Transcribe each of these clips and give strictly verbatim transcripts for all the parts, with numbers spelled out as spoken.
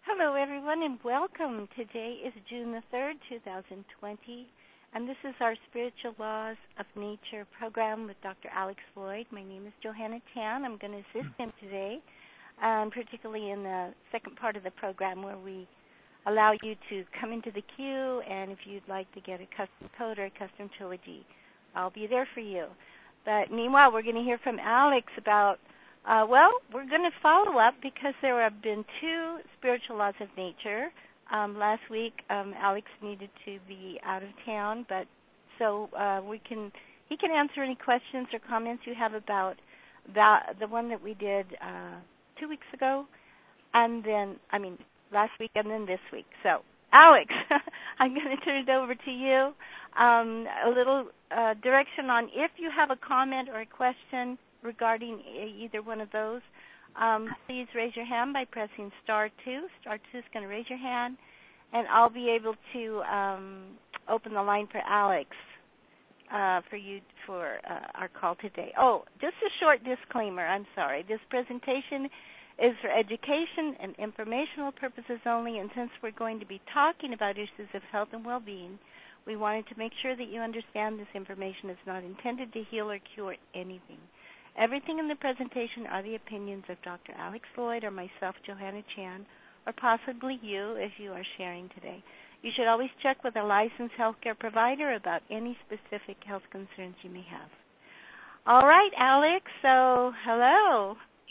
Hello, everyone, and welcome. Today is June the third, two thousand twenty, and this is our Spiritual Laws of Nature program with Doctor Alex Floyd. My name is Johanna Tan. I'm going to assist him today, um, particularly in the second part of the program where we allow you to come into the queue, and if you'd like to get a custom code or a custom trilogy, I'll be there for you. But meanwhile, we're going to hear from Alex about Uh, well, we're going to follow up because there have been two spiritual laws of nature. Um, last week, um, Alex needed to be out of town, but so uh, we can he can answer any questions or comments you have about about the one that we did uh, two weeks ago, and then I mean last week and then this week. So, Alex, I'm going to turn it over to you. Um, a little uh, direction on if you have a comment or a question regarding either one of those, um, please raise your hand by pressing star two. Star two is going to raise your hand, and I'll be able to um, open the line for Alex uh, for you for uh, our call today. Oh, just a short disclaimer. I'm sorry. This presentation is for education and informational purposes only, and since we're going to be talking about issues of health and well-being, we wanted to make sure that you understand this information is not intended to heal or cure anything. Everything in the presentation are the opinions of Doctor Alex Floyd or myself, Johanna Chan, or possibly you if you are sharing today. You should always check with a licensed healthcare provider about any specific health concerns you may have. All right, Alex, so hello.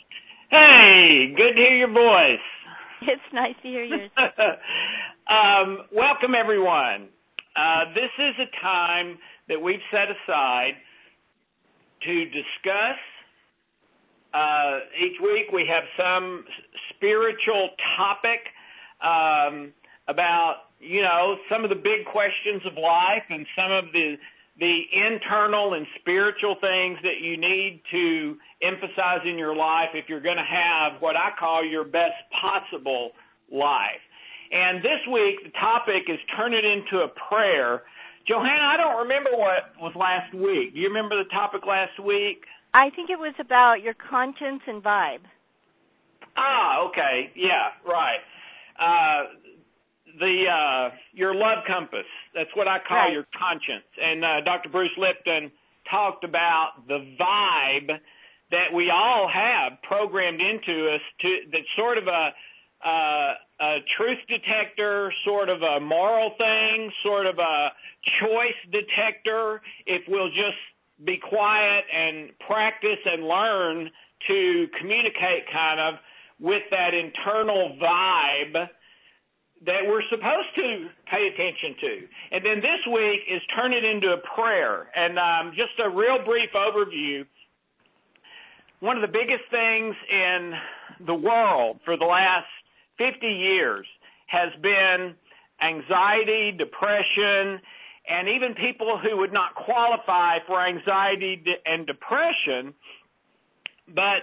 Hey, good to hear your voice. It's nice to hear yours. um, welcome, everyone. Uh, this is a time that we've set aside to discuss. Uh, each week we have some spiritual topic um, about, you know, some of the big questions of life and some of the the internal and spiritual things that you need to emphasize in your life if you're going to have what I call your best possible life. And this week the topic is turn it into a prayer. Johanna, I don't remember what was last week. Do you remember the topic last week? I think it was about your conscience and vibe. Ah, okay. Yeah, right. Uh, the uh, your love compass. That's what I call right. your conscience. And uh, Doctor Bruce Lipton talked about the vibe that we all have programmed into us to that's sort of a uh, a truth detector, sort of a moral thing, sort of a choice detector, if we'll just be quiet and practice and learn to communicate kind of with that internal vibe that we're supposed to pay attention to. And then this week is turn it into a prayer. And um, just a real brief overview. One of the biggest things in the world for the last fifty years has been anxiety, depression, and even people who would not qualify for anxiety and depression, but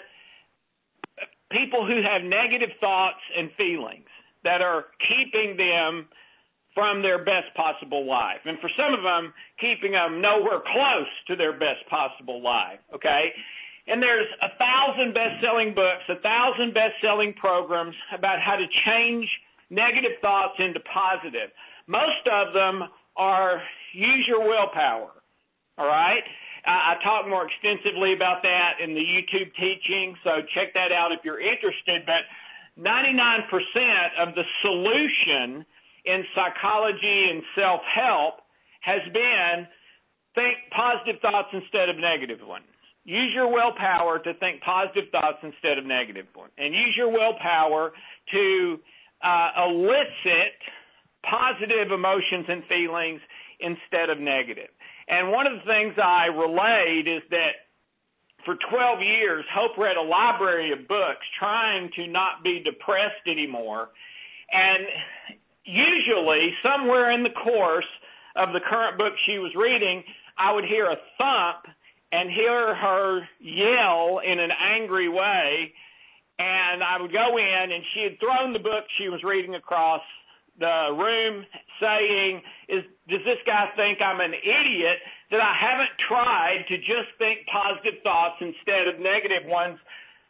people who have negative thoughts and feelings that are keeping them from their best possible life. And for some of them, keeping them nowhere close to their best possible life, okay? And there's a thousand best-selling books, a thousand best-selling programs about how to change negative thoughts into positive. Most of them are use your willpower, all right? I, I talk more extensively about that in the YouTube teaching, so check that out if you're interested. But ninety-nine percent of the solution in psychology and self-help has been think positive thoughts instead of negative ones. Use your willpower to think positive thoughts instead of negative ones. And use your willpower to uh, elicit positive emotions and feelings instead of negative. And one of the things I relayed is that for twelve years, Hope read a library of books trying to not be depressed anymore. And usually, somewhere in the course of the current book she was reading, I would hear a thump and hear her yell in an angry way. And I would go in, and she had thrown the book she was reading across the room saying, "Is does this guy think I'm an idiot that I haven't tried to just think positive thoughts instead of negative ones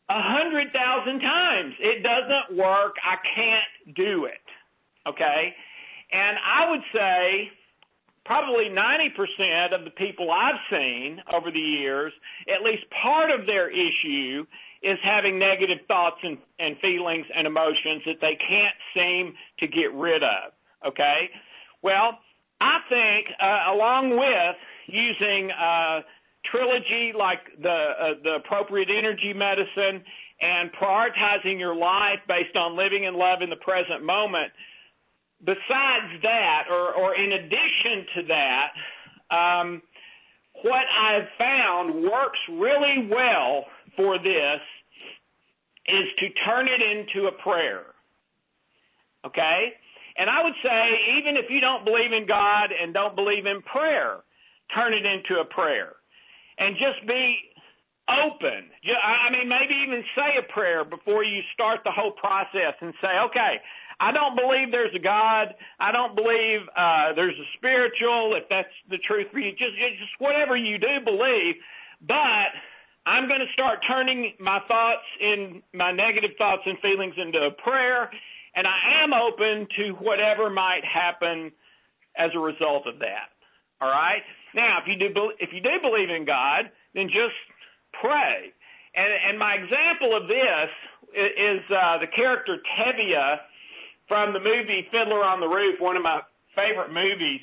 a hundred thousand times. It doesn't work. I can't do it. Okay? And I would say probably ninety percent of the people I've seen over the years, at least part of their issue is having negative thoughts and, and feelings and emotions that they can't seem to get rid of. Okay? Well, I think uh, along with using uh, trilogy like the uh, the appropriate energy medicine and prioritizing your life based on living in love in the present moment, besides that, or, or in addition to that, um, what I've found works really well for this is to turn it into a prayer. Okay? And I would say, even if you don't believe in God and don't believe in prayer, turn it into a prayer. And just be open. I mean, maybe even say a prayer before you start the whole process and say, okay, I don't believe there's a God. I don't believe uh, there's a spiritual, if that's the truth for you. Just, just whatever you do believe. But I'm going to start turning my thoughts, in my negative thoughts and feelings, into a prayer. And I am open to whatever might happen as a result of that. All right? Now, if you do if you do believe in God, then just pray. And, and my example of this is uh, the character Tevye from the movie Fiddler on the Roof, one of my favorite movies.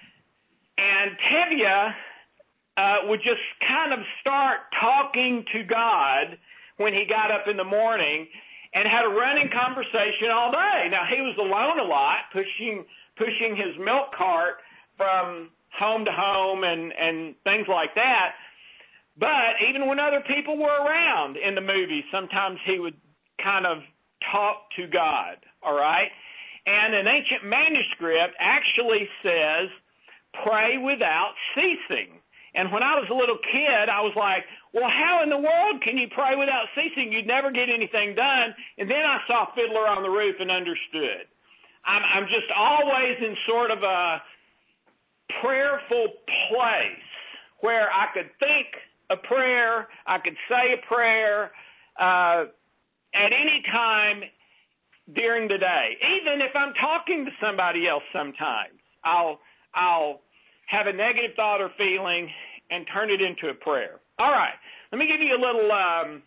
And Tevye uh, would just kind of start talking to God when he got up in the morning, and had a running conversation all day. Now, he was alone a lot, pushing pushing his milk cart from home to home and, and things like that. But even when other people were around in the movie, sometimes he would kind of talk to God, all right? And an ancient manuscript actually says, pray without ceasing. And when I was a little kid, I was like, well, how in the world can you pray without ceasing? You'd never get anything done. And then I saw Fiddler on the Roof and understood. I'm, I'm just always in sort of a prayerful place where I could think a prayer, I could say a prayer uh, at any time during the day. Even if I'm talking to somebody else sometimes, I'll I'll have a negative thought or feeling and turn it into a prayer. All right, let me give you a little um,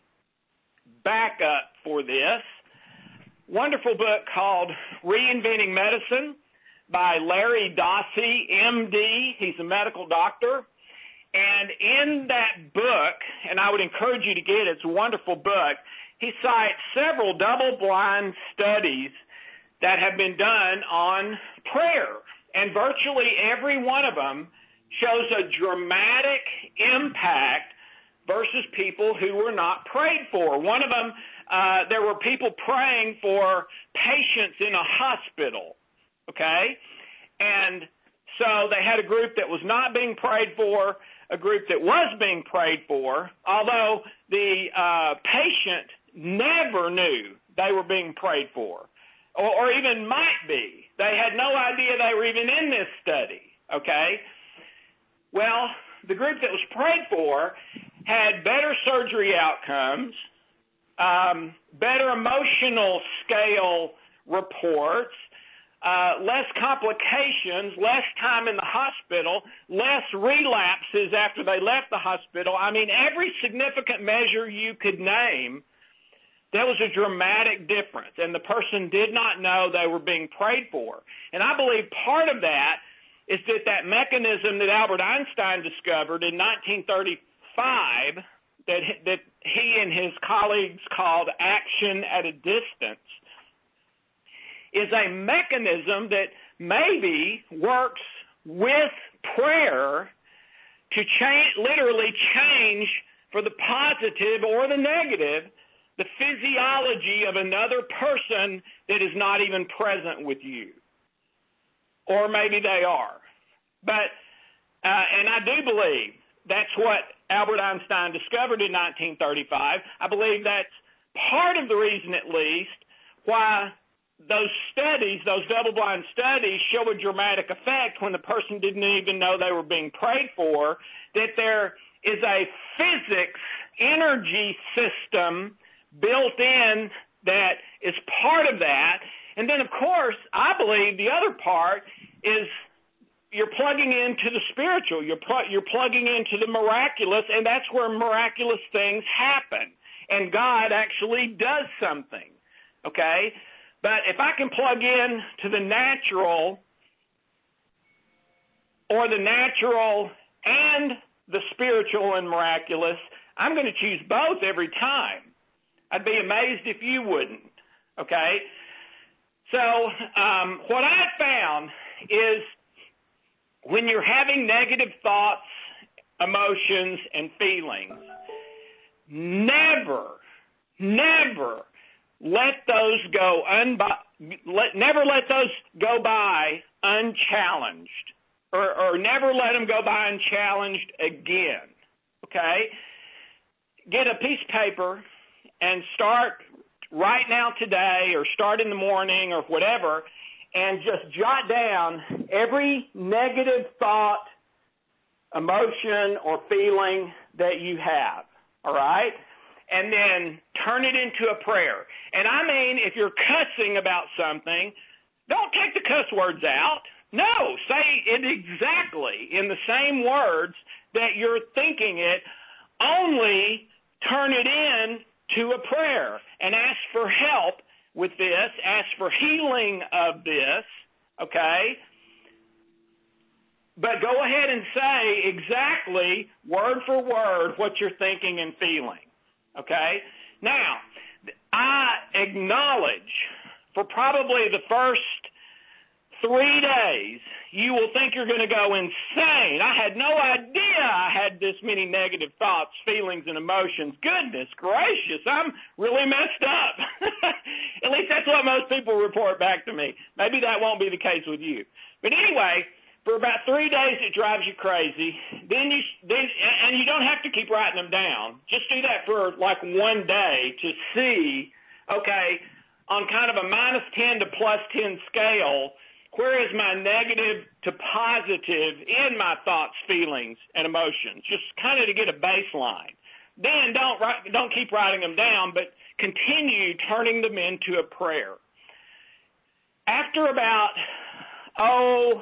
backup for this. Wonderful book called Reinventing Medicine by Larry Dossey, M D. He's a medical doctor. And in that book, and I would encourage you to get it, it's a wonderful book, he cites several double-blind studies that have been done on prayer. And virtually every one of them shows a dramatic impact versus people who were not prayed for. One of them, uh, there were people praying for patients in a hospital, okay? And so they had a group that was not being prayed for, a group that was being prayed for, although the uh, patient never knew they were being prayed for, or, or even might be. They had no idea they were even in this study, okay? Well, the group that was prayed for had better surgery outcomes, um, better emotional scale reports, uh, less complications, less time in the hospital, less relapses after they left the hospital. I mean, every significant measure you could name, there was a dramatic difference, and the person did not know they were being prayed for. And I believe part of that is that that mechanism that Albert Einstein discovered in nineteen thirty-five, that that he and his colleagues called action at a distance, is a mechanism that maybe works with prayer to change, literally change for the positive or the negative, the physiology of another person that is not even present with you. Or maybe they are. But, uh, and I do believe that's what Albert Einstein discovered in nineteen thirty-five. I believe that's part of the reason, at least, why those studies, those double-blind studies, show a dramatic effect when the person didn't even know they were being prayed for, that there is a physics energy system built in that is part of that. And then, of course, I believe the other part is you're plugging into the spiritual. You're pl- you're plugging into the miraculous, and that's where miraculous things happen. And God actually does something, okay? But if I can plug in to the natural or the natural and the spiritual and miraculous, I'm going to choose both every time. I'd be amazed if you wouldn't, okay? So um, what I found is when you're having negative thoughts, emotions, and feelings, never, never let those go unbi- let, never let those go by unchallenged, or, or never let them go by unchallenged again. Okay? Get a piece of paper and start right now today, or start in the morning, or whatever, and just jot down every negative thought, emotion, or feeling that you have, all right? And then turn it into a prayer. And I mean, if you're cussing about something, don't take the cuss words out. No, say it exactly in the same words that you're thinking it, only turn it in to a prayer and ask for help with this, ask for healing of this, okay? But go ahead and say exactly, word for word, what you're thinking and feeling, okay? Now, I acknowledge for probably the first three days, you will think you're going to go insane. I had no idea I had this many negative thoughts, feelings, and emotions. Goodness gracious, I'm really messed up. At least that's what most people report back to me. Maybe that won't be the case with you. But anyway, for about three days it drives you crazy. Then you, then, and you don't have to keep writing them down. Just do that for like one day to see, okay, on kind of a minus ten to plus ten scale, where is my negative to positive in my thoughts, feelings, and emotions? Just kind of to get a baseline. Then don't write, don't keep writing them down, but continue turning them into a prayer. After about, oh,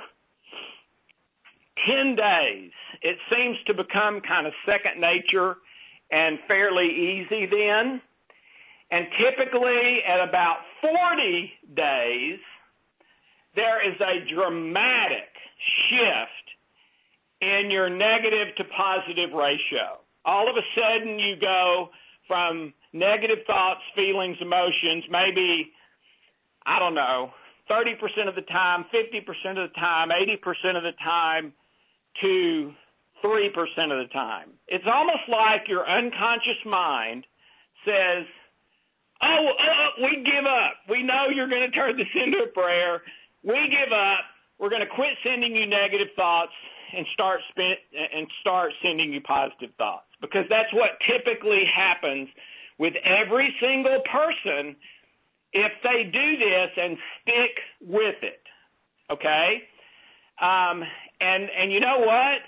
ten days, it seems to become kind of second nature and fairly easy then. And typically at about forty days, there is a dramatic shift in your negative to positive ratio. All of a sudden you go from negative thoughts, feelings, emotions, maybe, I don't know, thirty percent of the time, fifty percent of the time, eighty percent of the time to three percent of the time. It's almost like your unconscious mind says, oh, uh, we give up. We know you're going to turn this into a prayer. We give up. We're going to quit sending you negative thoughts and start spin, and start sending you positive thoughts, because that's what typically happens with every single person if they do this and stick with it. Okay, um, and and you know what?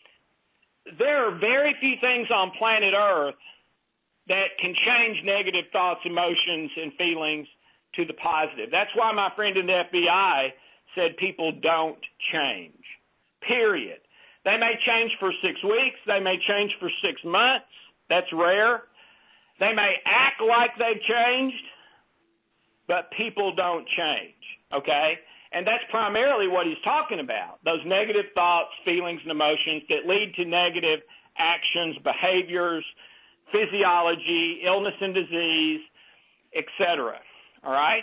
There are very few things on planet Earth that can change negative thoughts, emotions, and feelings to the positive. That's why my friend in the F B I said people don't change, period. They may change for six weeks. They may change for six months. That's rare. They may act like they've changed, but people don't change, okay? And that's primarily what he's talking about, those negative thoughts, feelings, and emotions that lead to negative actions, behaviors, physiology, illness and disease, et cetera. All right?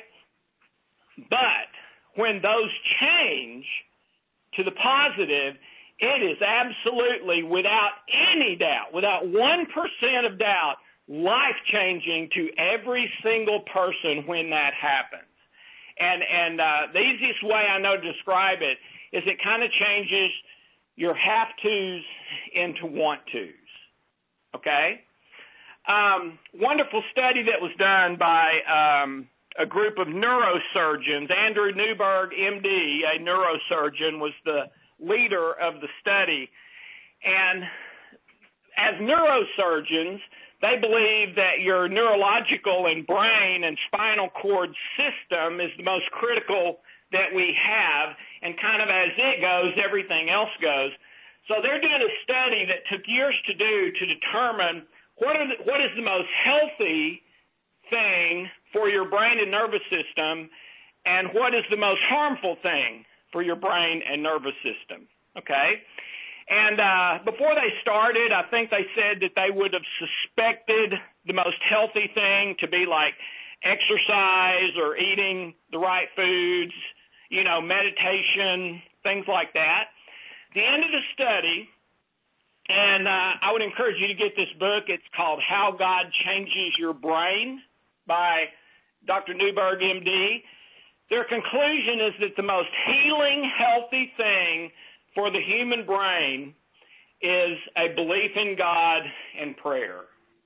But when those change to the positive, it is absolutely, without any doubt, without one percent of doubt, life-changing to every single person when that happens. And, and uh, the easiest way I know to describe it is it kind of changes your have-tos into want-tos. Okay? Um, wonderful study that was done by um, a group of neurosurgeons. Andrew Newberg, M D, a neurosurgeon, was the leader of the study. And as neurosurgeons, they believe that your neurological and brain and spinal cord system is the most critical that we have, and kind of as it goes, everything else goes. So they're doing a study that took years to do to determine what are the, what is the most healthy thing for your brain and nervous system, and what is the most harmful thing for your brain and nervous system, okay? And uh, before they started, I think they said that they would have suspected the most healthy thing to be like exercise or eating the right foods, you know, meditation, things like that. The end of the study, and uh, I would encourage you to get this book. It's called How God Changes Your Brain by Doctor Newberg, M D. Their conclusion is that the most healing, healthy thing for the human brain is a belief in God and prayer.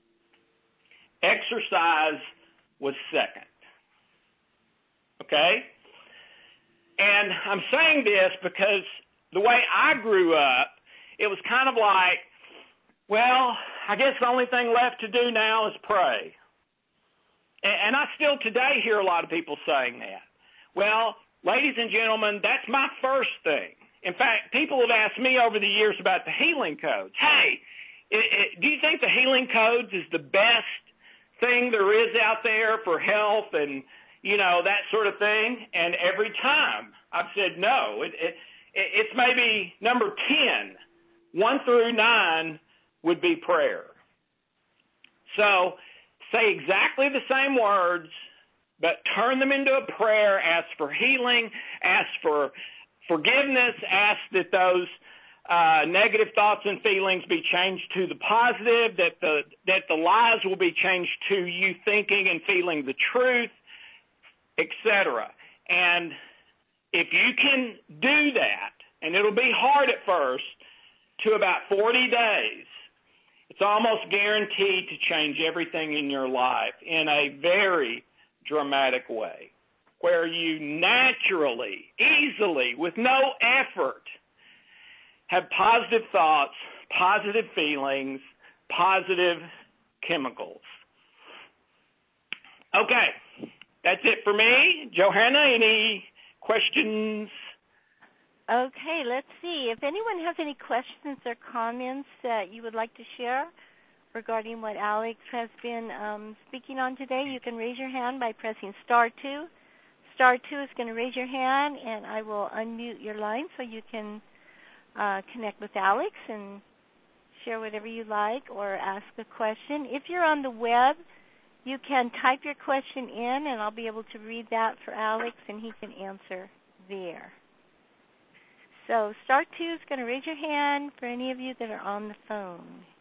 Exercise was second. Okay? And I'm saying this because the way I grew up, it was kind of like, well, I guess the only thing left to do now is pray. And I still today hear a lot of people saying that. Well, ladies and gentlemen, that's my first thing. In fact, people have asked me over the years about the healing codes. Hey, it, it, do you think the healing codes is the best thing there is out there for health and, you know, that sort of thing? And every time I've said no. It, it, it's maybe number ten. One through nine would be prayer. So say exactly the same words, but turn them into a prayer. Ask for healing. Ask for forgiveness. Ask that those uh, negative thoughts and feelings be changed to the positive, that the that the lies will be changed to you thinking and feeling the truth, et cetera. And if you can do that, and it'll be hard at first, to about forty days, it's almost guaranteed to change everything in your life in a very dramatic way, where you naturally, easily, with no effort, have positive thoughts, positive feelings, positive chemicals. Okay, that's it for me. Johanna, any questions? Okay, let's see. If anyone has any questions or comments that you would like to share regarding what Alex has been um, speaking on today, you can raise your hand by pressing star two. Star two is going to raise your hand, and I will unmute your line so you can uh, connect with Alex and share whatever you like or ask a question. If you're on the web, you can type your question in, and I'll be able to read that for Alex, and he can answer there. So star two is going to raise your hand for any of you that are on the phone.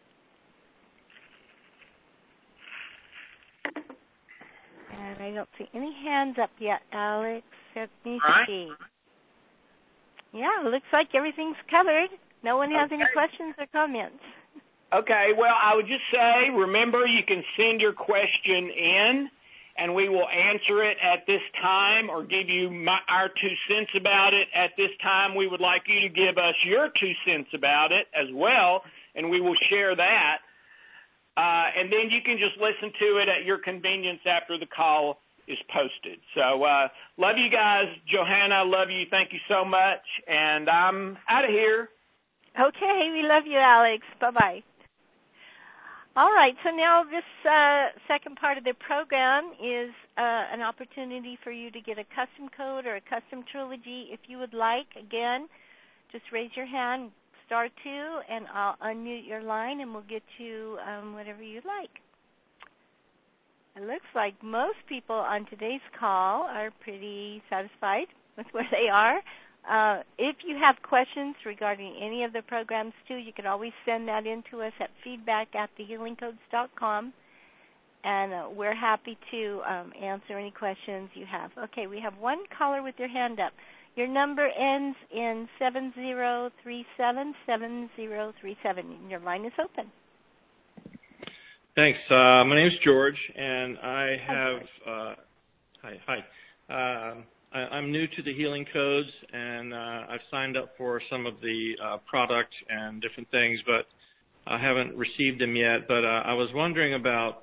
And I don't see any hands up yet, Alex. Let me right. see. Yeah, it looks like everything's covered. No one has Okay. any questions or comments. Okay, well, I would just say, remember, you can send your question in, and we will answer it at this time or give you my, our two cents about it at this time. We would like you to give us your two cents about it as well, and we will share that. Uh, and then you can just listen to it at your convenience after the call is posted. So uh, love you guys. Johanna, love you. Thank you so much. And I'm out of here. Okay, we love you, Alex. Bye-bye. All right, so now this uh, second part of the program is uh, an opportunity for you to get a custom code or a custom trilogy. If you would like, again, just raise your hand, star two, and I'll unmute your line, and we'll get you um, whatever you'd like. It looks like most people on today's call are pretty satisfied with where they are. Uh, if you have questions regarding any of the programs, too, you can always send that in to us at feedback at the healing codes dot com, and uh, we're happy to um, answer any questions you have. Okay, we have one caller with your hand up. Your number ends in seven zero three seven, seven zero three seven. Your line is open. Thanks. Uh, my name is George, and I have hi, uh, hi. hi. Uh, I, I'm new to the Healing Codes, and uh, I've signed up for some of the uh, product and different things. But I haven't received them yet, but uh, I was wondering about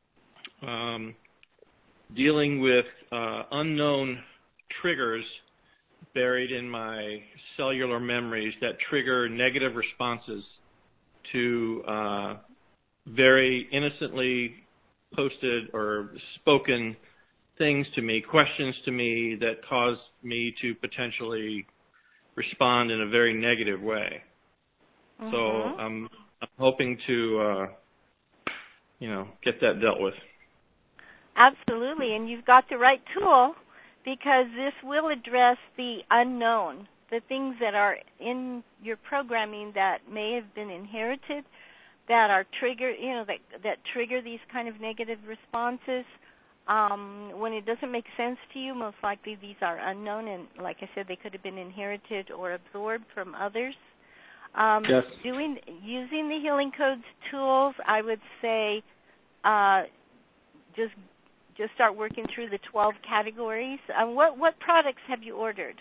um, dealing with uh, unknown triggers buried in my cellular memories that trigger negative responses to uh, very innocently posted or spoken things to me, questions to me that cause me to potentially respond in a very negative way. Mm-hmm. So I'm, I'm hoping to, uh, you know, get that dealt with. Absolutely, and you've got the right tool because this will address the unknown, the things that are in your programming that may have been inherited, that are trigger, you know, that that trigger these kind of negative responses. Um, when it doesn't make sense to you, most likely these are unknown, and like I said, they could have been inherited or absorbed from others. Um, yes. Doing using the Healing Codes tools, I would say, uh, just just start working through the twelve categories. Um, what what products have you ordered?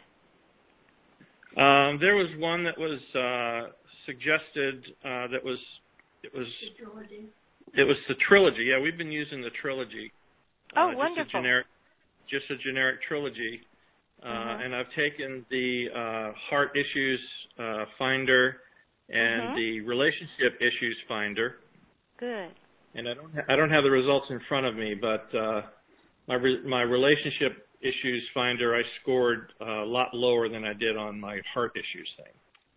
Um, there was one that was uh, suggested uh, that was it was The trilogy. It was the trilogy. Yeah, we've been using the trilogy. Oh, uh, wonderful. Just a generic, just a generic trilogy. Uh, mm-hmm. And I've taken the uh, heart issues uh, finder and mm-hmm. the relationship issues finder. Good. And I don't, ha- I don't have the results in front of me, but uh, my re- my relationship issues finder, I scored a lot lower than I did on my heart issues thing.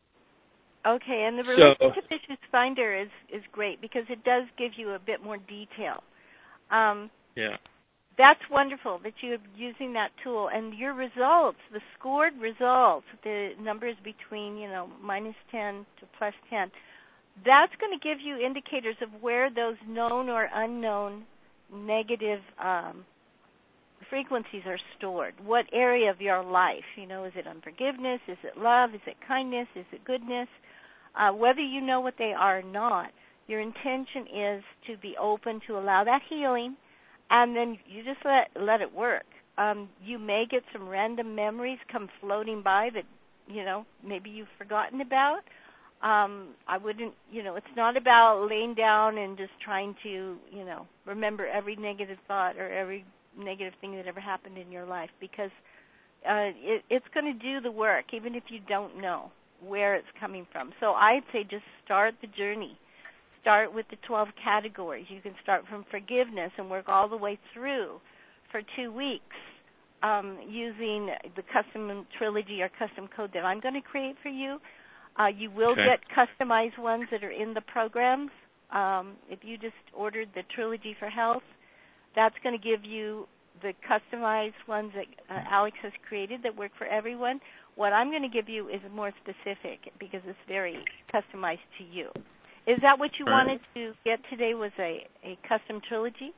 Okay, and the So, relationship issues finder is is great because it does give you a bit more detail. Um, yeah. That's wonderful that you're using that tool, and your results, the scored results, the numbers between, you know, minus ten to plus ten, that's going to give you indicators of where those known or unknown negative um, frequencies are stored. What area of your life, you know, is it unforgiveness, is it love, is it kindness, is it goodness? Uh, whether you know what they are or not, your intention is to be open to allow that healing, and then you just let let it work. Um, you may get some random memories come floating by that, you know, maybe you've forgotten about. Um, I wouldn't, you know, it's not about laying down and just trying to, you know, remember every negative thought or every negative thing that ever happened in your life, because uh, it, it's going to do the work, even if you don't know where it's coming from. So I'd say just start the journey. Start with the twelve categories. You can start from forgiveness and work all the way through for two weeks um, using the custom trilogy or custom code that I'm going to create for you. Uh, you will okay. get customized ones that are in the programs. Um, if you just ordered the Trilogy for Health, that's going to give you the customized ones that uh, Alex has created that work for everyone. What I'm going to give you is more specific because it's very customized to you. Is that what you right. wanted to get today, was a, a custom trilogy?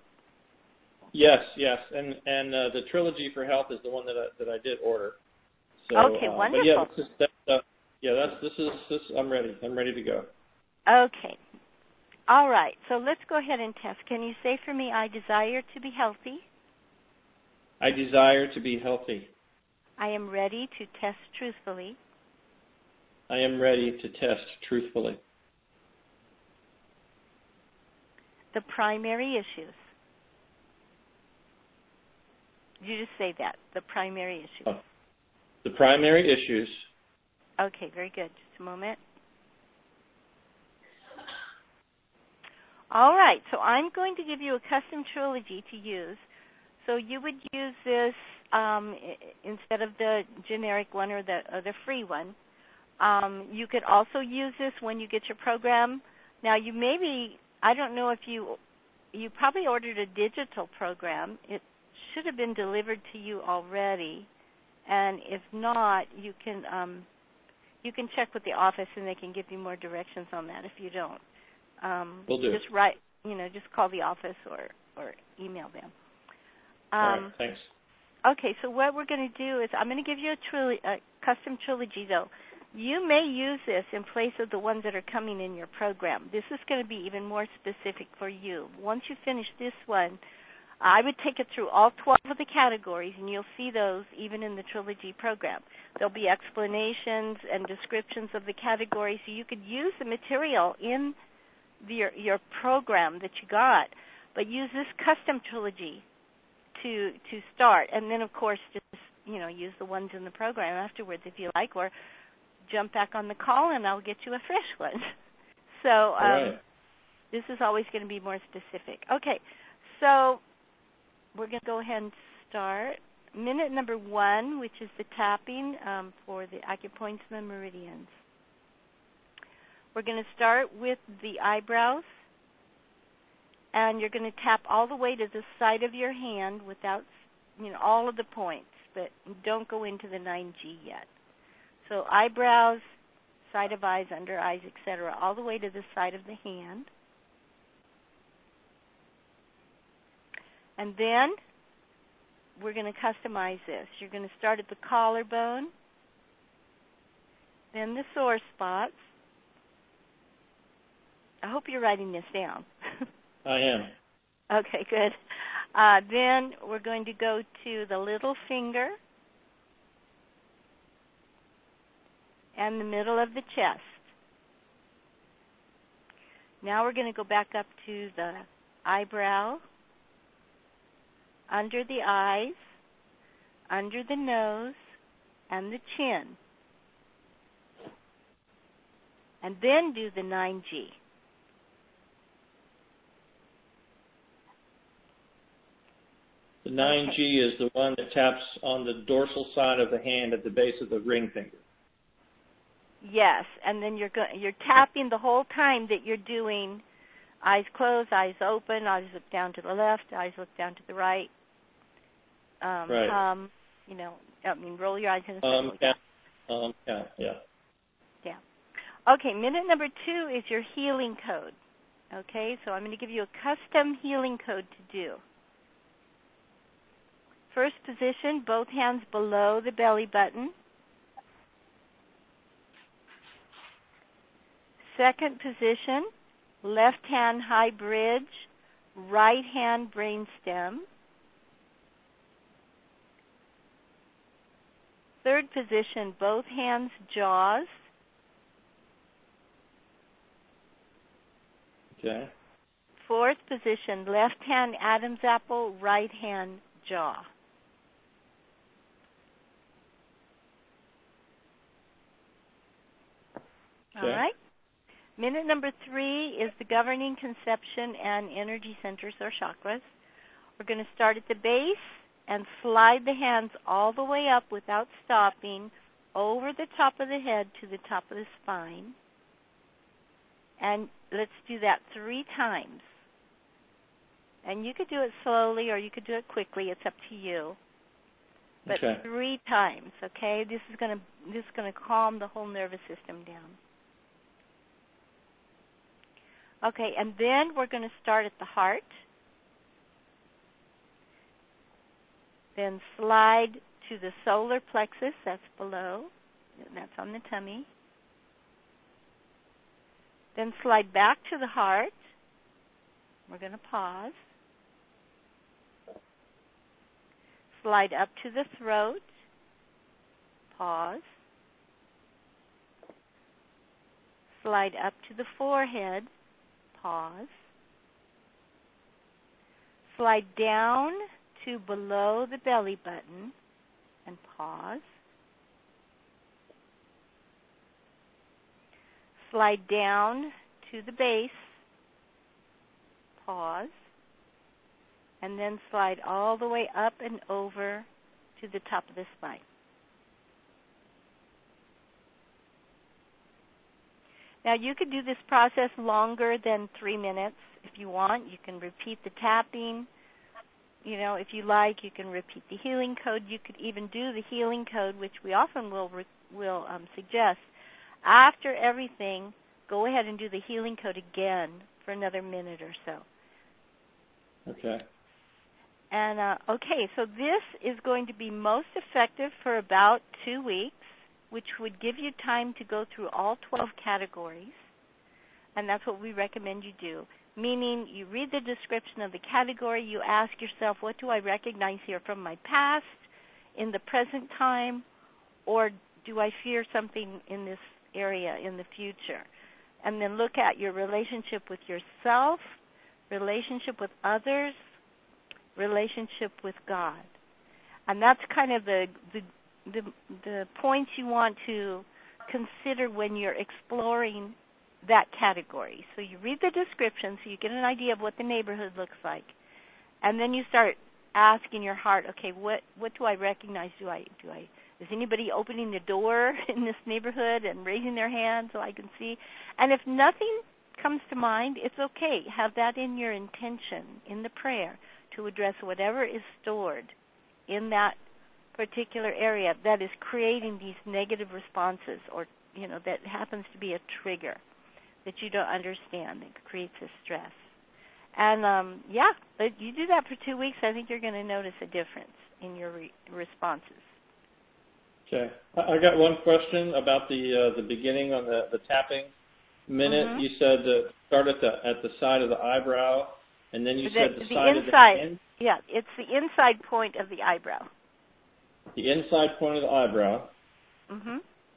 Yes, yes. And and uh, the Trilogy for Health is the one that I, that I did order. So, okay, uh, wonderful. But yeah, this is, that, uh, yeah, that's, this is, this, I'm ready. I'm ready to go. Okay. All right, so let's go ahead and test. Can you say for me, I desire to be healthy? I desire to be healthy. I am ready to test truthfully. I am ready to test truthfully. The primary issues. You just say that, the primary issues. Oh. The primary issues. Okay, very good. Just a moment. All right, so I'm going to give you a custom trilogy to use. So you would use this um, instead of the generic one or the, or the free one. Um, you could also use this when you get your program. Now, you maybe, I don't know if you, you probably ordered a digital program. It should have been delivered to you already. And if not, you can um, you can check with the office and they can give you more directions on that if you don't. Um, Will do. Just write, you know, just call the office or, or email them. Um, All right, thanks. Okay, so what we're going to do is I'm going to give you a, tril- a custom trilogy, though. You may use this in place of the ones that are coming in your program. This is going to be even more specific for you. Once you finish this one, I would take it through all twelve of the categories, and you'll see those even in the Trilogy program. There'll be explanations and descriptions of the categories, so you could use the material in your your program that you got, but use this custom trilogy to to start, and then of course just you know use the ones in the program afterwards if you like, or jump back on the call and I'll get you a fresh one. So um, right. This is always going to be more specific. Okay, so we're going to go ahead and start. Minute number one, which is the tapping um, for the acupoints and the meridians. We're going to start with the eyebrows, and you're going to tap all the way to the side of your hand without, you know, all of the points, but don't go into the nine G yet. So eyebrows, side of eyes, under eyes, et cetera, all the way to the side of the hand. And then we're going to customize this. You're going to start at the collarbone, then the sore spots. I hope you're writing this down. I am. Okay, good. Uh, then we're going to go to the little finger and the middle of the chest. Now we're going to go back up to the eyebrow, under the eyes, under the nose, and the chin. And then do the nine G. The nine G Okay. is the one that taps on the dorsal side of the hand at the base of the ring finger. Yes, and then you're go- you're tapping the whole time that you're doing eyes closed, eyes open, eyes look down to the left, eyes look down to the right. Um, right. Um, you know, I mean, roll your eyes in a circle. Um, count. Um, count. Yeah. Yeah. Okay, minute number two is your healing code. Okay, so I'm going to give you a custom healing code to do. First position, both hands below the belly button. Second position, left hand high bridge, right hand brainstem. Third position, both hands jaws. Okay. Fourth position, left hand Adam's apple, right hand jaw. Okay. All right. Minute number three is the governing conception and energy centers or chakras. We're going to start at the base and slide the hands all the way up without stopping over the top of the head to the top of the spine. And let's do that three times. And you could do it slowly or you could do it quickly. It's up to you. But okay. three times, okay? This is going to this is going to calm the whole nervous system down. Okay, and then we're going to start at the heart. Then slide to the solar plexus, that's below. That's on the tummy. Then slide back to the heart. We're going to pause. Slide up to the throat. Pause. Slide up to the forehead. Pause. Slide down to below the belly button and pause. Slide down to the base. Pause. And then slide all the way up and over to the top of the spine. Now, you could do this process longer than three minutes if you want. You can repeat the tapping. You know, if you like, you can repeat the healing code. You could even do the healing code, which we often will re- will um, suggest. After everything, go ahead and do the healing code again for another minute or so. Okay. And, uh, okay, so this is going to be most effective for about two weeks, which would give you time to go through all twelve categories, and that's what we recommend you do, meaning you read the description of the category, you ask yourself, what do I recognize here from my past, in the present time, or do I fear something in this area in the future? and then look at your relationship with yourself, relationship with others, relationship with God. And that's kind of the the the, the points you want to consider when you're exploring that category. So you read the description so you get an idea of what the neighborhood looks like. And then you start asking your heart, okay, what what do I recognize? Do I do I is anybody opening the door in this neighborhood and raising their hand so I can see? And if nothing comes to mind, it's okay. Have that in your intention, in the prayer, to address whatever is stored in that particular area that is creating these negative responses, or, you know, that happens to be a trigger that you don't understand that creates a stress. And, um, yeah, but you do that for two weeks, I think you're going to notice a difference in your re- responses. Okay. I got one question about the uh, the beginning on the, the tapping minute. Mm-hmm. You said uh, start at the at the side of the eyebrow, and then you the, said the, the side inside, of the hand? Yeah, it's the inside point of the eyebrow. The inside point of the eyebrow. Mm-hmm.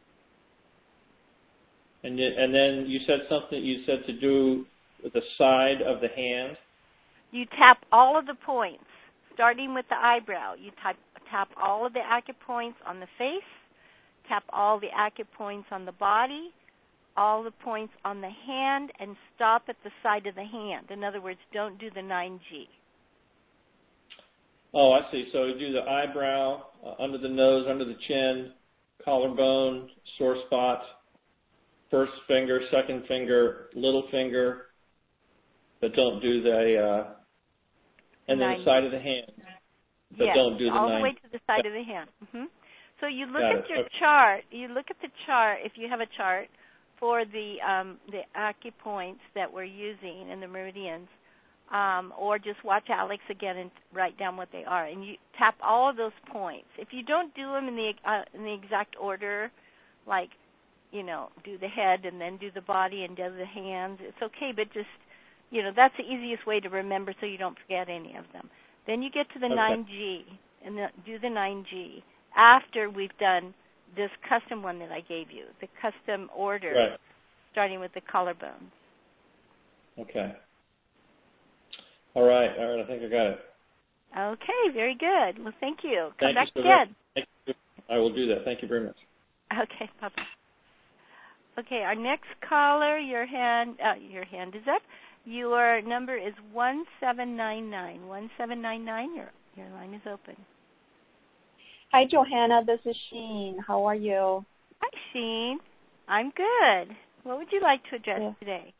And you, and then you said something. You said to do with the side of the hand. You tap all of the points, starting with the eyebrow. You tap tap all of the acupoints on the face, tap all the acupoints on the body, all the points on the hand, and stop at the side of the hand. In other words, don't do the nine G. Oh, I see. So you do the eyebrow, uh, under the nose, under the chin, collarbone, sore spot, first finger, second finger, little finger, but don't do the, uh, and then the side of the hand. But yes, don't do the all nine. the way to the side of the hand. Mm-hmm. So you look Got at it. your Okay. chart. You look at the chart, if you have a chart, for the um, the acupoints that we're using in the meridians, um, or just watch Alex again and write down what they are. And you tap all of those points. If you don't do them in the uh, in the exact order, like, you know, do the head and then do the body and do the hands, it's okay. But just, you know, that's the easiest way to remember so you don't forget any of them. Then you get to the okay. nine G and the, do the nine G after we've done this custom one that I gave you, the custom order, right. starting with the collarbone. Okay. All right. All right. I think I got it. Okay. Very good. Well, thank you. Come Thank back you so again. Thank you. I will do that. Thank you very much. Okay. Bye-bye. Okay. Our next caller, your hand, uh, your hand is up. Your number is one seven nine nine. one seven nine nine, your, your line is open. Hi, Johanna. This is Sheen. How are you? Hi, Sheen. I'm good. What would you like to address yeah. today?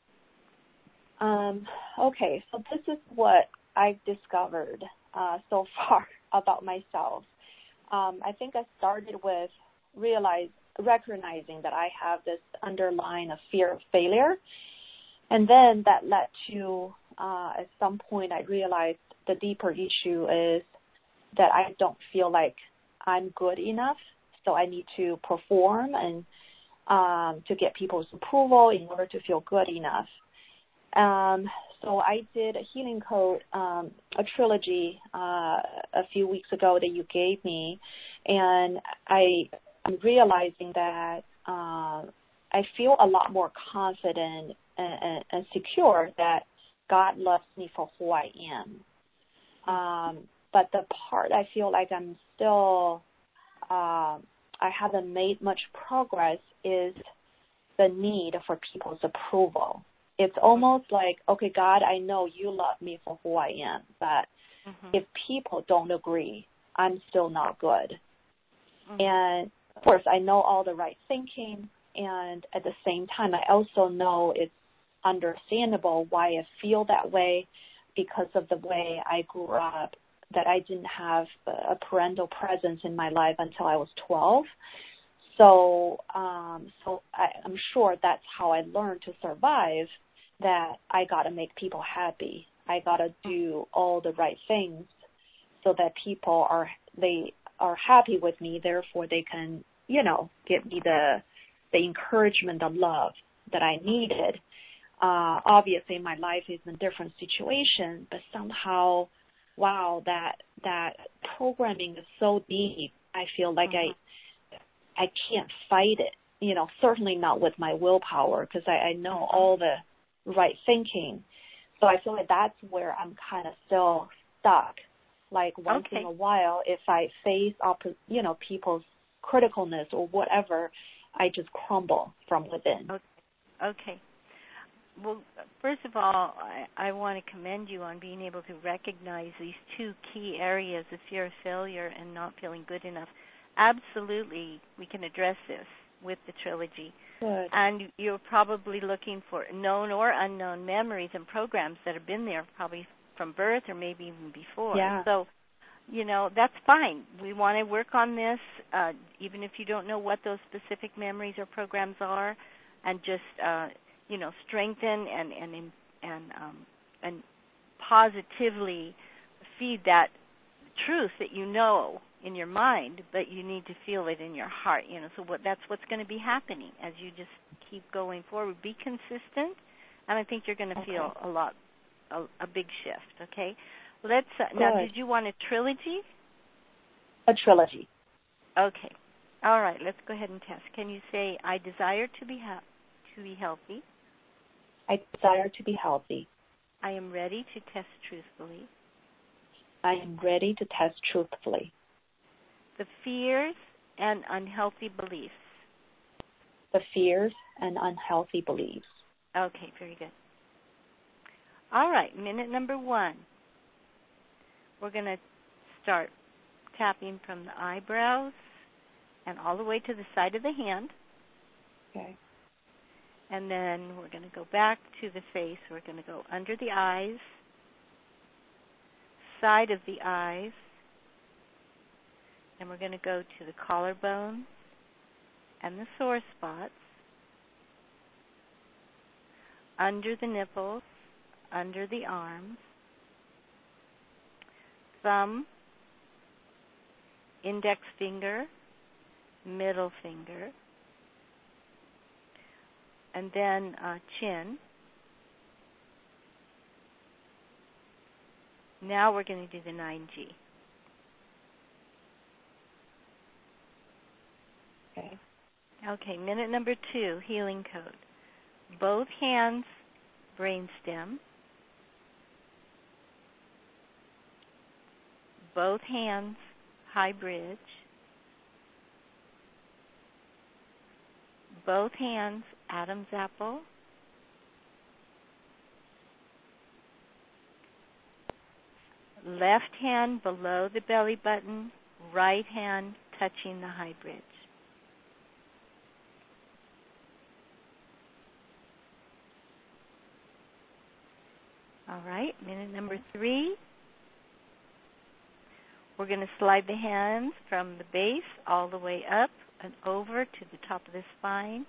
Um, okay, so this is what I've discovered uh, so far about myself. Um, I think I started with realize, recognizing that I have this underlying of fear of failure. And then that led to, uh, at some point, I realized the deeper issue is that I don't feel like I'm good enough, so I need to perform and um, to get people's approval in order to feel good enough. Um, so I did a healing code, um, a trilogy uh, a few weeks ago that you gave me, and I, I'm realizing that uh, I feel a lot more confident and, and secure that God loves me for who I am. Um, but the part I feel like I'm still, uh, I haven't made much progress is the need for people's approval. It's almost like, okay, God, I know you love me for who I am, but mm-hmm. if people don't agree, I'm still not good. Mm-hmm. And, of course, I know all the right thinking, and at the same time, I also know it's understandable why I feel that way because of the way I grew up, that I didn't have a parental presence in my life until I was twelve. So, um, so I, I'm sure that's how I learned to survive, that I got to make people happy. I got to do all the right things so that people are, they are happy with me. Therefore, they can, you know, give me the, the encouragement, the love that I needed. Uh, obviously, my life is in a different situation, but somehow, wow, that, that programming is so deep. I feel like mm-hmm. I, I can't fight it. you know, certainly not with my willpower because I, I know all the right thinking. So I feel like that's where I'm kind of still stuck. Like once okay. in a while, if I face, oppo- you know, people's criticalness or whatever, I just crumble from within. Okay. okay. Well, first of all, I, I want to commend you on being able to recognize these two key areas of fear of failure and not feeling good enough. Absolutely, we can address this with the trilogy. Good. And you're probably looking for known or unknown memories and programs that have been there probably from birth or maybe even before. Yeah. So, you know, that's fine. We want to work on this, uh, even if you don't know what those specific memories or programs are, and just, uh, you know, strengthen and and and um, and positively feed that truth that you know in your mind, but you need to feel it in your heart. You know, so what that's what's going to be happening as you just keep going forward. Be consistent, and I think you're going to okay. feel a lot, a, a big shift. Okay, let's. Uh, now, did you want a trilogy? A trilogy. Okay, all right. Let's go ahead and test. Can you say, "I desire to be ha- to be healthy"? I desire to be healthy. I am ready to test truthfully. I am ready to test truthfully. The fears and unhealthy beliefs. The fears and unhealthy beliefs. Okay, very good. All right, minute number one. We're going to start tapping from the eyebrows and all the way to the side of the hand. Okay. And then we're going to go back to the face. We're going to go under the eyes, side of the eyes, and we're going to go to the collarbone and the sore spots, under the nipples, under the arms, thumb, index finger, middle finger, and then uh, chin. Now we're going to do the nine G. Okay. Okay, minute number two, healing code. Both hands, brainstem. Both hands, high bridge. Both hands, Adam's apple. Left hand below the belly button, right hand touching the high bridge. All right, minute number three. We're going to slide the hands from the base all the way up and over to the top of the spine.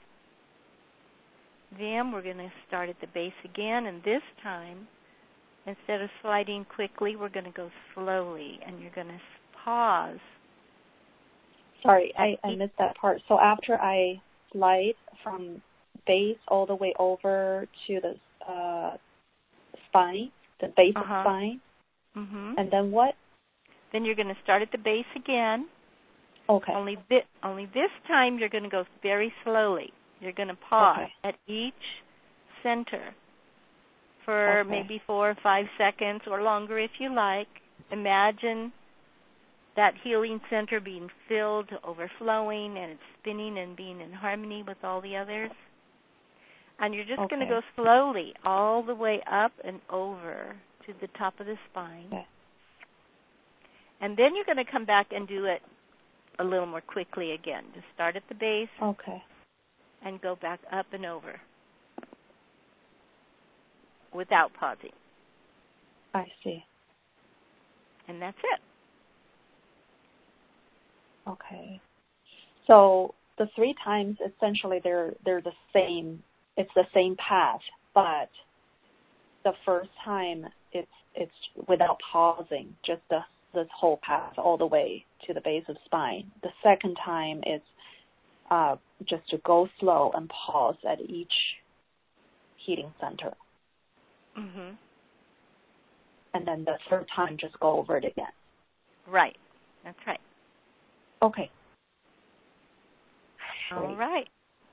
Then we're going to start at the base again, and this time, instead of sliding quickly, we're going to go slowly, and you're going to pause. Sorry, I, I missed that part. So after I slide from base all the way over to the uh, spine, the base uh-huh. of spine, mm-hmm. and then what? Then you're going to start at the base again. Okay. Only, bi- only this time you're going to go very slowly. You're going to pause okay. at each center for okay. maybe four or five seconds or longer if you like. Imagine that healing center being filled to overflowing, and it's spinning and being in harmony with all the others. And you're just okay. going to go slowly all the way up and over to the top of the spine. Okay. And then you're going to come back and do it a little more quickly again. Just start at the base okay. and go back up and over without pausing. I see. And that's it. Okay. So the three times, essentially, they're they're the same. It's the same path, but the first time it's it's without pausing, just the this whole path all the way to the base of spine. The second time is uh, just to go slow and pause at each heating center. Mm-hmm. And then the third time, just go over it again. Right. That's right. Okay. All right.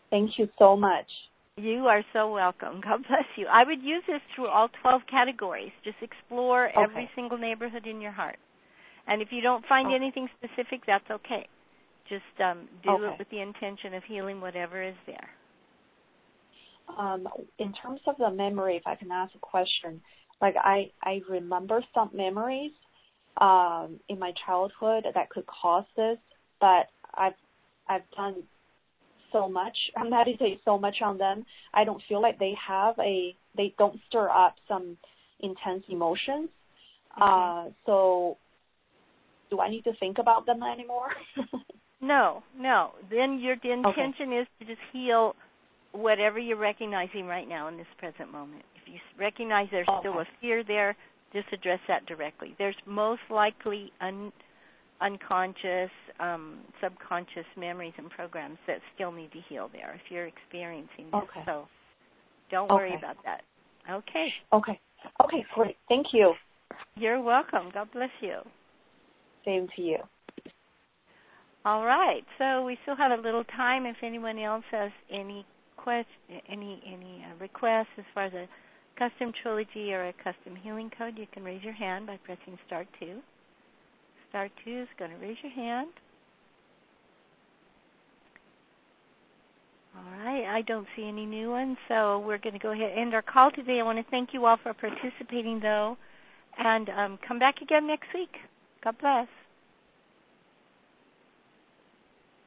Thank you so much. You are so welcome. God bless you. I would use this through all twelve categories. Just explore okay. every single neighborhood in your heart. And if you don't find okay. anything specific, that's okay. Just um, do okay. it with the intention of healing whatever is there. Um, in terms of the memory, if I can ask a question, like I, I remember some memories um, in my childhood that could cause this, but I've I've done so much, I meditate so much on them, I don't feel like they have a, they don't stir up some intense emotions. Mm-hmm. Uh, so do I need to think about them anymore? No, no. Then your the intention okay. is to just heal whatever you're recognizing right now in this present moment. If you recognize there's okay. still a fear there, just address that directly. There's most likely un, unconscious, um, subconscious memories and programs that still need to heal there if you're experiencing this. Okay. So don't okay. worry about that. Okay. Okay. Okay, great. Thank you. You're welcome. God bless you. Same to you. All right. So we still have a little time. If anyone else has any quest, any any uh, requests as far as a custom trilogy or a custom healing code, you can raise your hand by pressing star two. Star two is going to raise your hand. All right. I don't see any new ones, so we're going to go ahead and end our call today. I want to thank you all for participating, though, and um, come back again next week. God bless.